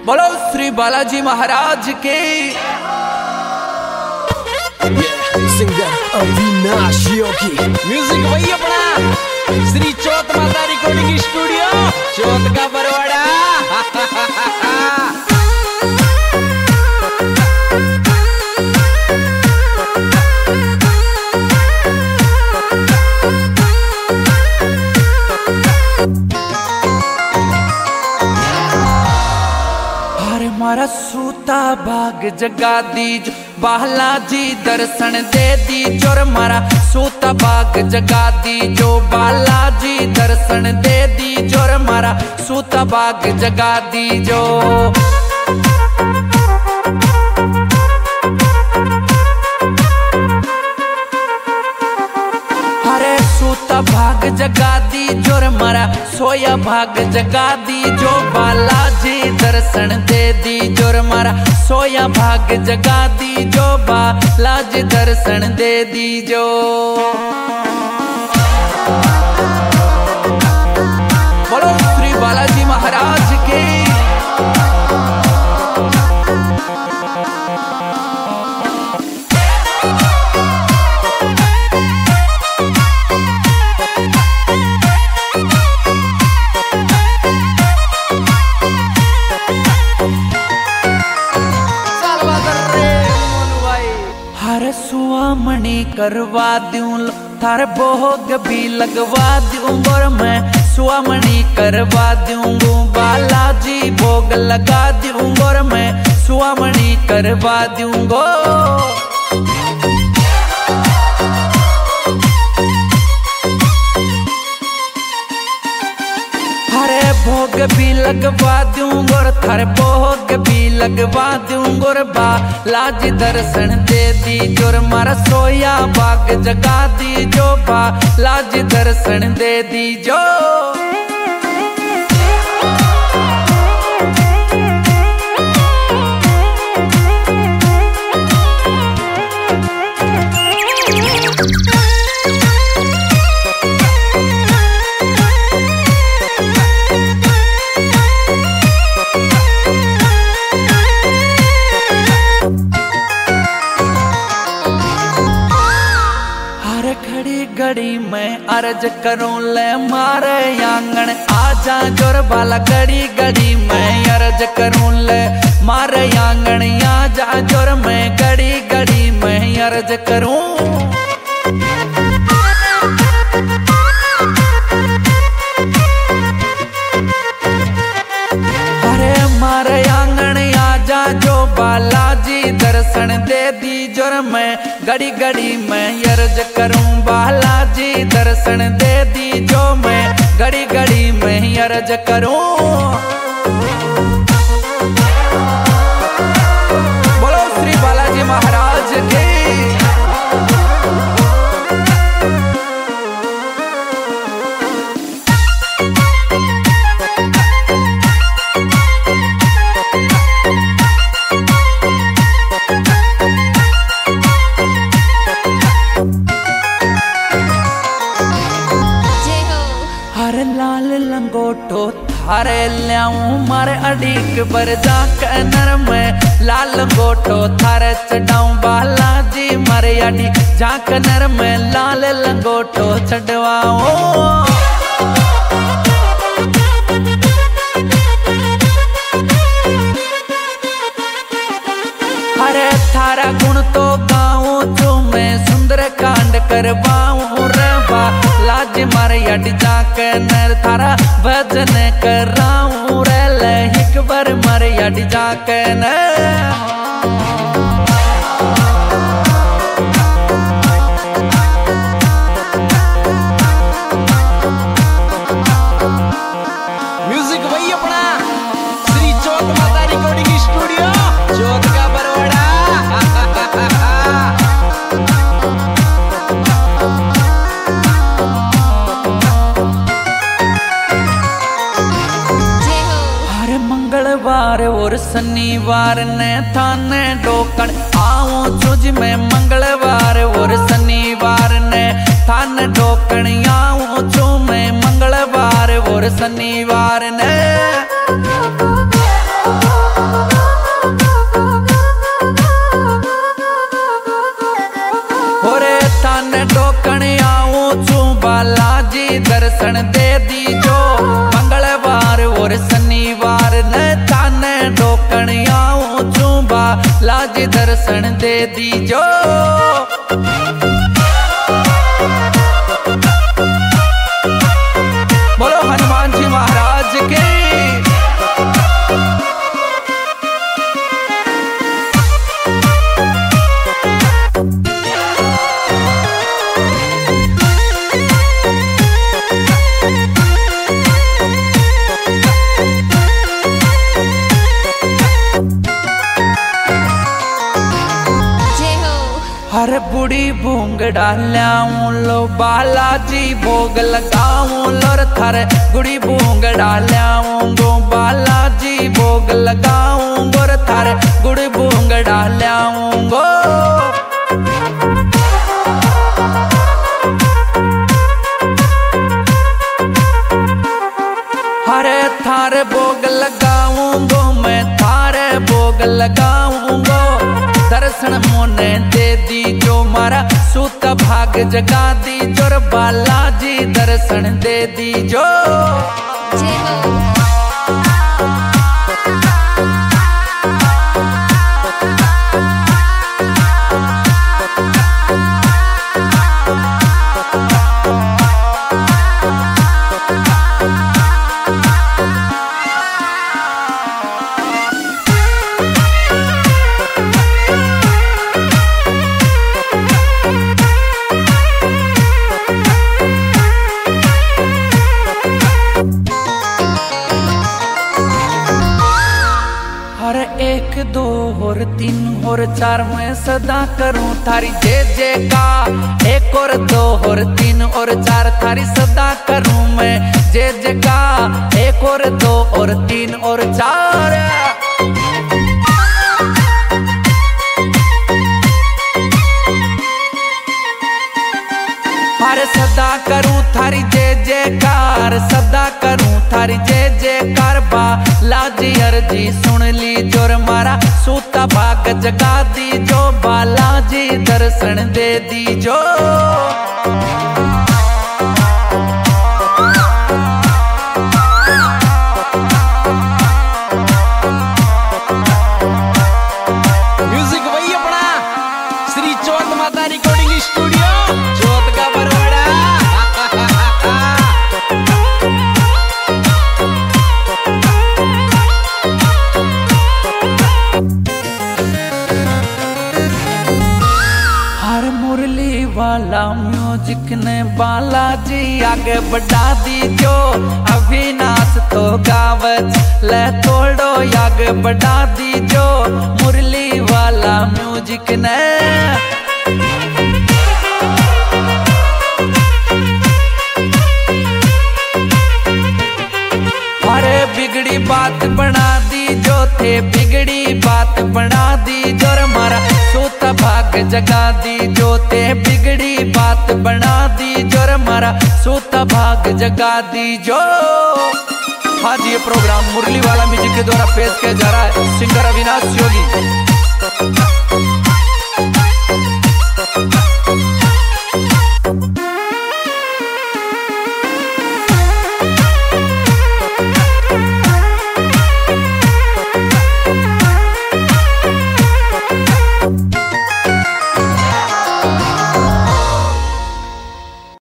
बोलो श्री बालाजी महाराज के। सिंगर अविनाश योगी। म्यूजिक वही अपना श्री चौथ माता रिकॉर्डिंग स्टूडियो चौथ का बरवाड़ा। मारा सूता भाग जगा दीज बालाजी दर्शन दे दीजो। मारा सूता भाग जगा दीजो बालाजी दर्शन दे दीजो। मारा सूता भाग जगा दीजो। हरे सूता भाग जगा दीजो। मारा सोया भाग जगा दीजो बालाजी दर्शन दे दीजो। मारा सोया भाग जगा दीजो बालाजी दर्शन दे दीजो। बोलो श्री बालाजी महाराज के। सुआमणी करवा दूं थारे भोग भी लगवा दूं। और मैं सुआमणी करवा दूंगू बालाजी भोग लगा दूं। और मैं सुआमणी करवा दूंगो। हरे भोग भी लगवा दूं और थारे भोग भी लगवा दूं। और बालाजी दर्शन दे दीजो। मारा सोया भाग जगा दीजो बालाजी दर्शन दे दीजो। घड़ी मैं अर्ज करूं ले मारे आंगन आजा जोर बाला। घड़ी घड़ी मैं अर्ज करूं ले मारे आंगन आजा जोर। मैं घड़ी घड़ी मैं अर्ज करूं। अरे मारे आंगन आजा जो बालाजी दर्शन दे दीजो। मैं घड़ी घड़ी मैं अर्ज करूं बालाजी दर्शन दे दीजो। मैं घड़ी घड़ी मैं अर्ज करूं। बोलो श्री बालाजी महाराज के। लाल लंगोटो थारे ल्याऊं मारे अड़ीक बर जाके नरम। लाल लंगोटो थारे चढ़ाऊं बालाजी मारे अड़ी जाके नरम। लाल लंगोटो चढ़वाऊं। अरे थारा गुण तो गाऊं जो मैं सुंदर कांड करवाऊं। रे बालाजी मारे अड़ी जाके नर थारा भजन कराऊं। रे ले एक बार मारे अड़ी जाके नर। म्यूजिक वही अपना श्री चौथ माता रिकॉर्डिंग स्टूडियो चौथ का बरवाड़ा। मंगलवार और शनिवार ने थाने डोकन आऊं तुझ में। मंगलवार और शनिवार ने थाने डोकन आऊं तुझ में। मंगलवार और शनिवार ने दर्शन दे दी जो मंगलवार और शनिवार न ताने डोकन आऊं चूबा लाज दर्शन दे दी जो। बोलो हनुमान जी महाराज के। हर बुढ़ी भूंग डाल्याऊं लो बालाजी भोग लगाऊं लोर थर गुड़ी भूंग डाल्याऊं गो बालाजी भोग लगाऊं गोर थर गुड़ी भूंग डाल्याऊं गो। हरे थारे भोग लगाऊं गो मैं थारे भोग लगाऊं गो दर्शन मोने दे दी जो मारा सूत भाग जगा दी जोर बालाजी दर्शन दे दी जो। एक दो और तीन और चार मैं सदा करूं थारी जय जय का। एक और दो और तीन और चार थारी सदा करूं मैं जय जय का। एक और दो और तीन और चार हर सदा करूं थारी जय जयकार सदा करूं थारी जय जयकार बा लाजी अर्जी सुन ली जोर मारा सूता भाग जगा दी जो बालाजी दर्शन दे दी जो। म्यूजिक वही अपना श्री चौथ माता रिकॉर्डिंग स्टूडियो चौथ का बरवाड़ा। हर मुरली वाला म्यूजिक ने बालाजी आगे बढ़ा दी जो अविनाश तो गावच ले तोड़ो आगे बढ़ा दी जो मुरली वाला म्यूजिक ने। अरे बिगड़ी बात बना दी जो थे बिगड़ी बात बना दी जोर मारा सूत भाग जगा दी जो थे बिगड़ी बात बना दी जोर मारा सूत भाग जगा दी जो। हाँ जी ये प्रोग्राम मुरली वाला म्यूजिक के द्वारा पेश किया जा रहा है सिंगर अविनाश योगी।